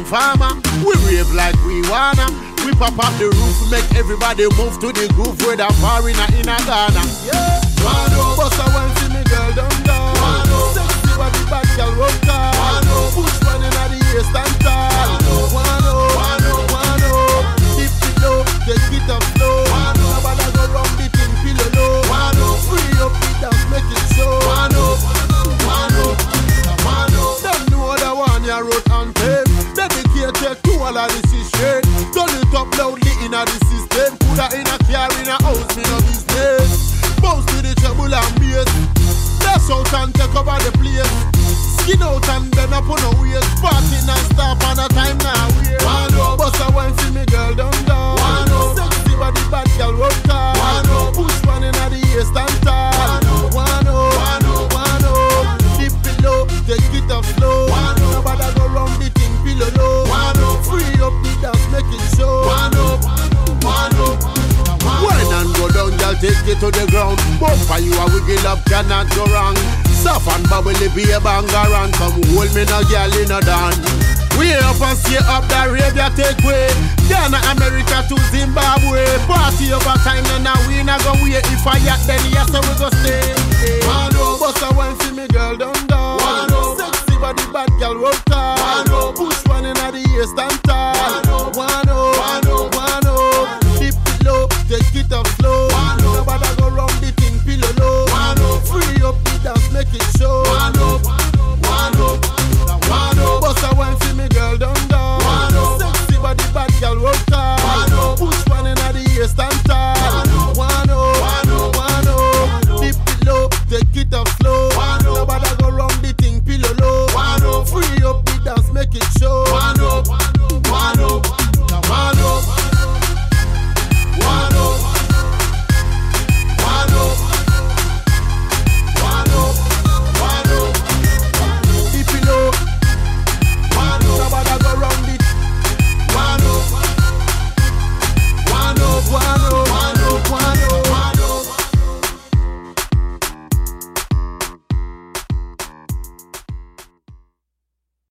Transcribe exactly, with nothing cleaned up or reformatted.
farmer. We rave like we wanna. We pop up the roof, make everybody move to the groove. Whether foreign or in a Ghana. Yeah. Wano, bust a one see me girl down down. Wano, sexy body bad girl rock car. Wano, push one in the ear stand tall. Wano, wano, wano, dip it low, take it up slow. Wano, nobody go round the thing pillow low. Wano, free up the dance, make it show. Wano, wano, wano. Them know the one ya wrote on tape. Dedicated to all of this is shit. Turn it up loudly in a the system. Put her in a car in a house, me no business. Bounce to the treble and bass. Dash out and take over the place. Skin out and then up on the waist. Party non-stop and a time now wait. Wano, bust a wine see me girl down down. Wano, sexy body bad girl rock car. Wano, push one in the ear stand tall. Wano, wano, wano, dip it low, take it up slow. Wano, nobody go round the thing pillow low. Wano, free up the dance, make it show. Wano, wano, wine and go down, girl, take it to the ground. Bumper you a wiggle up, cannot go wrong. Soft and bubbly, be a banger and come hold me no girl in a dan. We up and stay up, the Arabia take way. Ghana, America to Zimbabwe. Party over time and now we not go wait. If I yacht then yes so we go stay. Wano, bust a wine see me girl down down. Wano, sexy body bad girl rock car.